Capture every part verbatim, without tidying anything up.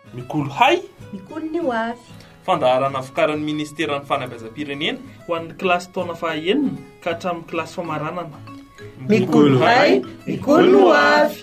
Mikolo hay, mikolo ny hoavy. Fandaharana vokarin'ny Ministeran'ny Fanabeazam-pirenena ho an'ny kilasy taona fahaenina ka hatramin'ny kilasy famaranana. Mikolo hay, mikolo ny hoavy.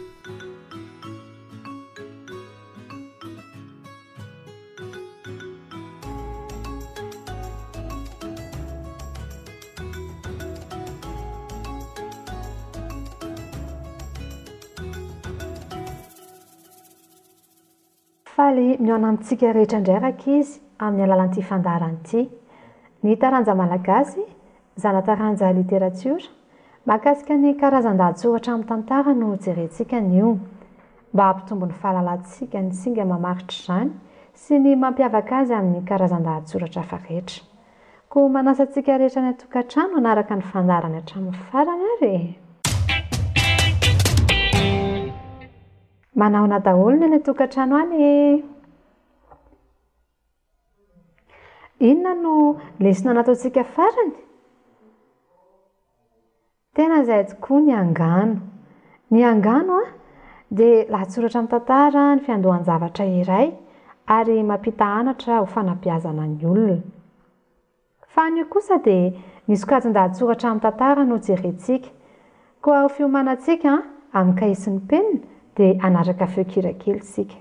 Faly miaona amintsika rehetra indray ankizy amin'ny alalan'ity fandaharan'ity. Ny taranja malagasy, zana taranja literatiora, mahakasika ny karazan-dahatsoratra amin'ny tantara no jerentsika anio. Mba hampitombo ny fahalalantsika ny singa mamaritra izany sy ny mampiavaka azy amin'ny karazan-dahatsoratra hafa rehetra. Koa manasa antsika rehetra ny atokantrano anaraka ny fandaharany hatramin'ny farany ary. Manao na daholo ny atokantrano any. Inona no lesona nataontsika farany? Tena izay tokoa ny angano. Ny angano a dia lahatsoratra amin'ny tantara ny fiandohan-javatra iray ary mampita anatra ho fanabeazana ny olona. Fa anio kosa dia ny sokajin-dahatsoratra amin'ny tantara no jerentsika. Koa ho fiomanantsika amin'ny kahie sy ny penina dia anaraka feon-kira kely isika.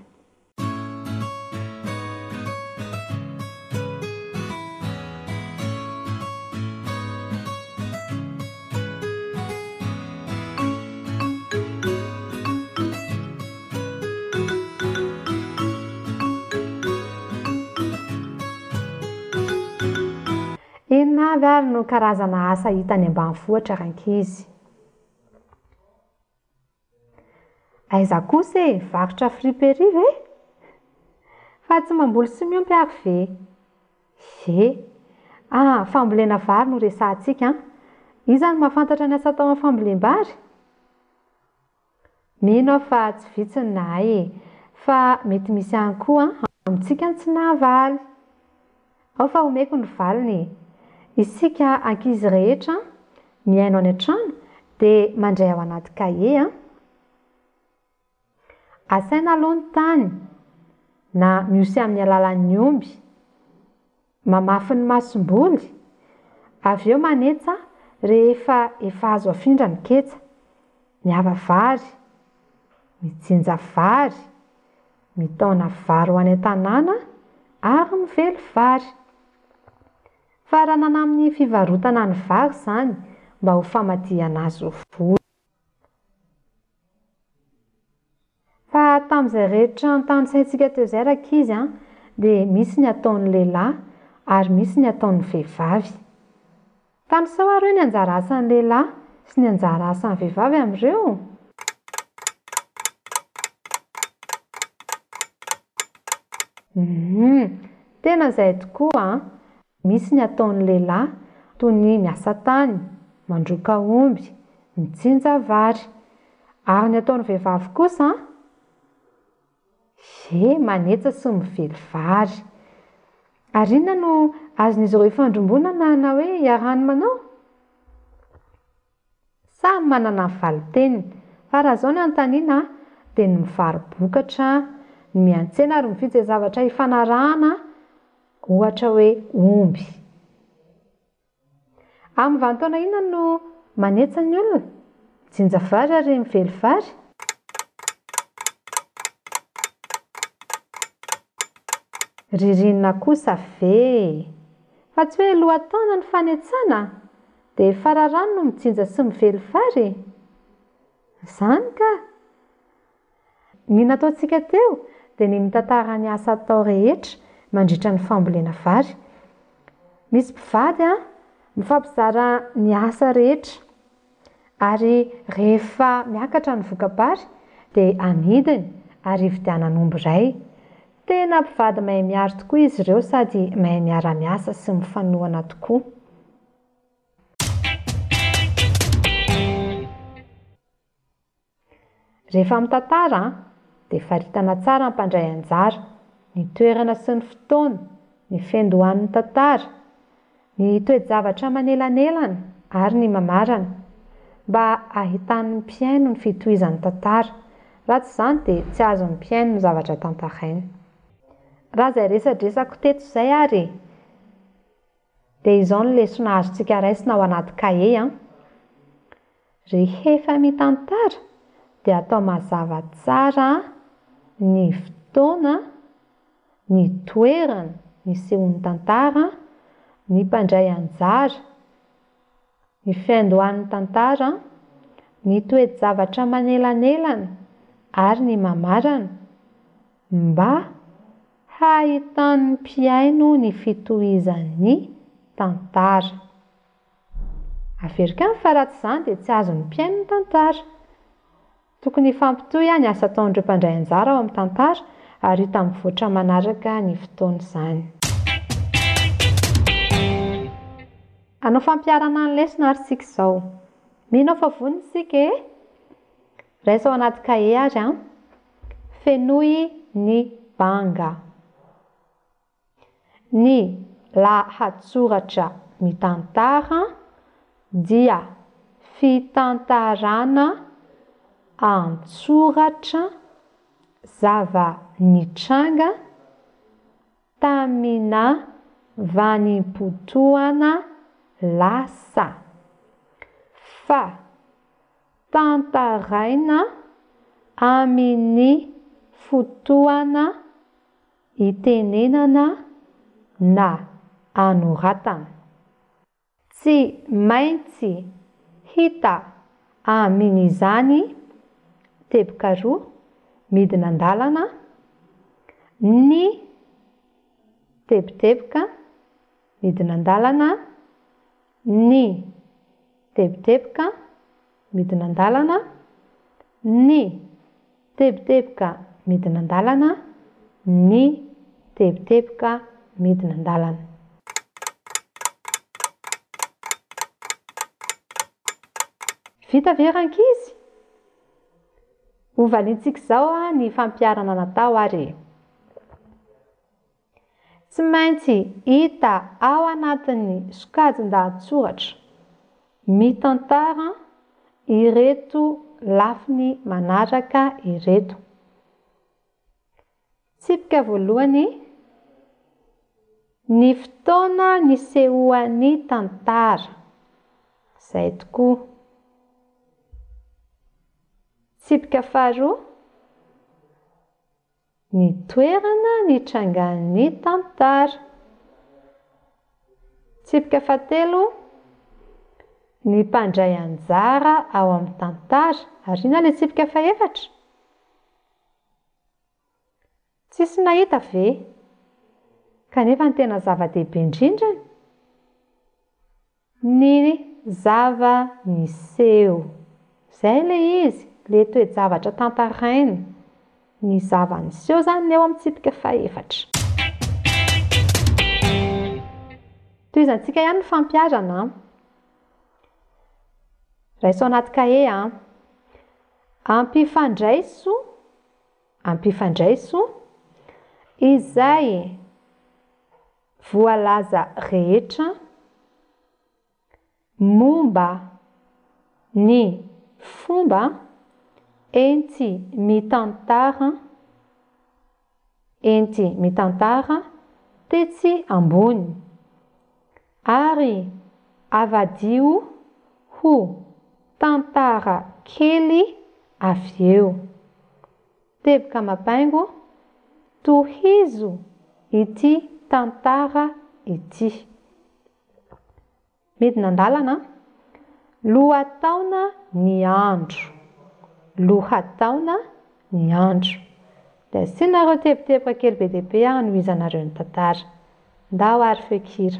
Inona avy ary no karazana asa hita any ambanivohitra ankizy? Aiza kosa e, varotra friperie ve? Fa tsy mamboly sy miompy ary ve? Ye. Ah, fambolena vary no resahantsika. Iza no mahafantatra ny asa atao amin'ny fambolem-bary? Mino aho fa tsy vitsy ny nahay e, fa mety misy ihany koa amintsika ny tsy nahavaly. Ao fa omeko ny valiny. Isika ankizy rehetra miaino any an-trano dia mandray ao anaty kahie. Asaina aloha ny tany na miosy amin'ny alalan'ny omby, mamafy ny masom-boly, avy eo manetsa rehefa efa azo afindra ny ketsa, miava vary, mijinja vary, mitaona vary ho any an-tanàna ary mively vary. Fa raha nana amin'ny fivarotana ny vary izany mba ho famadihana azy ho voly. Fa tamin'izay rehetra ny tany saintsika teo izay ankizy dia misy ny ataon'ny lehilahy ary misy ny ataon'ny vehivavy. Tanisao ary hoe ny anjara asan'ny lehilahy sy ny anjara asan'ny vehivavy amin'ireo? Mm, tena izay tokoa. Misy ny ataon'ny lehilahy toy ny miasa tany, mandroka omby, mijinja vary. Ary ny ataon'ny vehivavy kosa ye, manetsa sy mively vary. Ary inona no azon'izy ireo ifandrombonana na hoe iarahany manao? Samy manana ny valin-teniny. Fa raha izao ny anontaniana dia ny mivaro-bokatra, ny miantsena ary mividy zavatra hifanarahana, ohatra hoe omby. Amin'ny vanim-taona inona no manetsa ny olona? Mijinja vary ary mively vary? Ririnina kosa ve? Fa tsy hoe lohataona ny fanetsana dia fararano no mijinja sy mively vary? Izany ka? Ny nataontsika teo dia ny mitantara ny asa atao rehetra mandritra ny fambolena vary. Misy mpivady mifampizara ny asa rehetra ary rehefa miakatra ny vokabary dia amidiny ary hividianana omby iray. Tena mpivady mahay miaro tokoa izy ireo sady mahay miara-miasa sy mifanohana tokoa. Rehefa mitantara dia faritana tsara ny mpandray anjara, ny toerana sy ny fotoana, ny fiandohan'ny tantara, ny toe-javatra manelanelana ary ny mamarana mba ahitan'ny mpiaino ny fitohizan'ny tantara Raha tsy izany dia tsy azon'ny mpiaino ny zavatra tantaraina. Raha izay resadresako teto izay ary dia izao no lesona azontsika raisina ao anaty kahie. Rehefa mitantara dia atao mazava tsara ny fotoana, ny toerana nisehon'ny tantara, ny mpandray anjara, ny fiandohan'ny tantara, ny toe-javatra manelanelana ary ny mamarana mba hahitan'ny mpiaino ny fitohizan'ny tantara. Averiko ihany fa raha tsy izany dia tsy azon'ny mpiaino ny tantara. Tokony hifampitohy ny asa ataon'ireo mpandray anjara ao amin'ny tantara ary hita mivoatra manaraka ny fotoan'izany. Hanao fampiarana ny lesona ary isika izao. Mino aho fa vonona isika e? Raisa ao anaty kahie ary an, fenoy ny banga. Ny lahatsoratra mitantara dia fitantarana an-tsoratra zava-nitranga tamina vanim-potoana lasa. Fa tantaraina amin'ny fotoana itenenana na anoratana. Tsy maintsy hita amin'izany teboka roa midina an-dalana ny teboteboka midina an-dalana, ny teboteboka midina an-dalana, ny teboteboka midina an-dalana, ny teboteboka midina an-dalana. Vita ve rankizy? Ho valintsika izao ny fampiarana natao ary. Tsy maintsy hita ao anatin'ny sokajin-dahatsoratra mitantara ireto lafiny manaraka ireto. Tsipika voalohany, ny fotoana nisehoan'ny tantara. Izay tokoa. Tsipika faharoa, ny toerana nitrangan'ny tantara. Tsipika fahatelo, ny mpandray anjara ao amin'ny tantara. Ary ina ilay tsipika fahaefatra? Tsisy nahita ve? Kanefa ny tena zava-dehibe indrindra ny zava-niseho. Izay ilay izy, ilay toe-javatra tantaraina. Ny zava-niseho izany eo amin'ny tsipika fahaefatra. Tohizantsika ihany ny fampiarana. Raisa ao anaty kahie, ampifandraiso, ampifandraiso izay voalaza rehetra momba ny fomba enti mitantara, enti mitantara tetsy ambony ary avadio ho tantara kely avy eo. Teboka mapaingo, tohizo ity tantara ity. Midina an-dalana, lohataona ny andro. Lohataona ny andro. Dia asianareo teboteboka kely be dia be hanomezanareo ny tantara. Ndao ary feokira.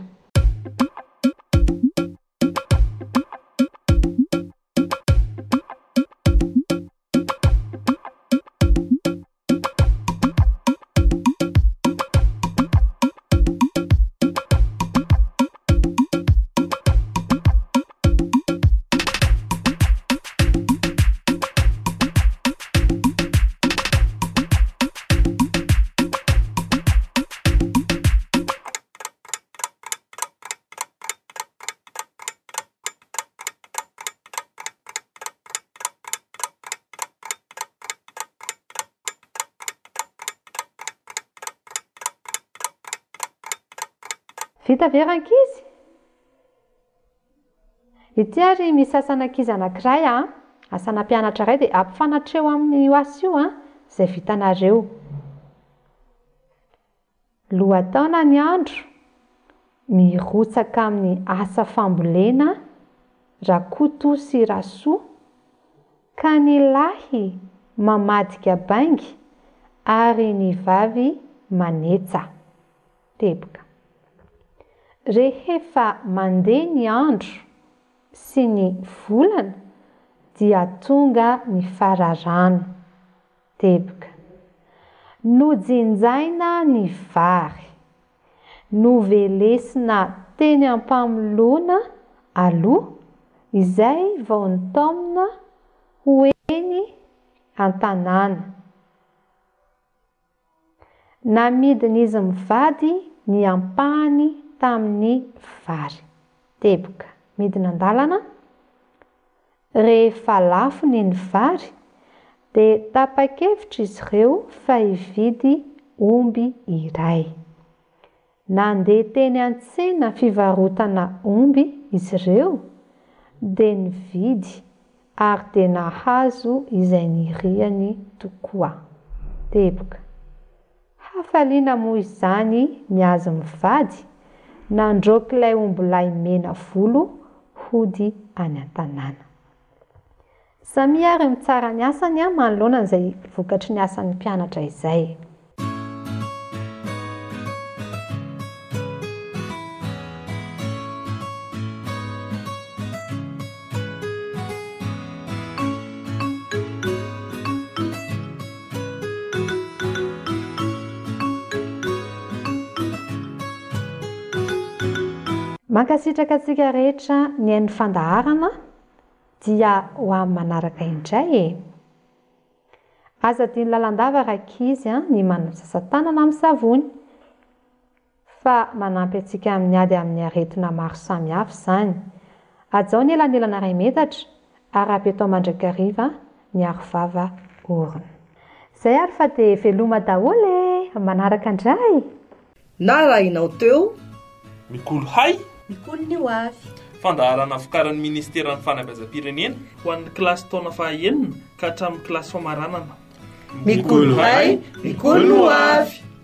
Vita veran-kizy? Ity ary misy asan'ankizy anankiray a, asana mpianatra iray dia ampifanatreo amin'ny asa io a, izay vitanareo. Lohataona ny andro, mirotsaka amin'ny asa fambolena, rakoto sy rasoa, ka ny lahy mamadika baingy ary ny vavy manetsa. Teboka. Rehefa mandeha ny andro sy ny volana dia tonga ny fararano. Teboka. Nojinjaina ny vary, novelesina teny ampamolona aloha, izay vao nitaomina hoeny an-tanàna. Namidin'izy mivady ny ampahany tamin'ny vary. Teboka. Midina an-dalana. Rehefa lafo ny vary, dia tapa-kevitra izy ireo fa hividy omby iray. Nandeha teny an-tsena fivarotana omby izy ireo, dia nividy ary dia nahazo izay niriany tokoa. Teboka. Hafaliana moa izany niazo mivady, nandroky ilay omby lahy mena volo hody any an-tanàna. Samy ary mitsara ny asany a manoloana izay vokatry ny asan'ny mpianatra izay. Mankasitraka antsika rehetra ny hain'ny fandaharana dia ho amin'ny manaraka indray. Aza diny lalandava rakizy ny manasasa-tanana amin'ny savony, fa manampy antsika amin'ny ady amin'ny aretina maro samihafa izany. Ajao ny elanelana iray metatra ary apetao mandrakariva ny arovava orona. Izay ary fa dia veloma daholo manaraka indray. Na raha inao teo Mikolo hay, mikolo ny ho avy. Fandaharana vokarin'ny Ministeran'ny Fanabeazam-pirenena ho an'ny kilasy taona fahaenina ka hatramin'ny kilasy famaranana. Mikolo hay, mikolo ny ho avy.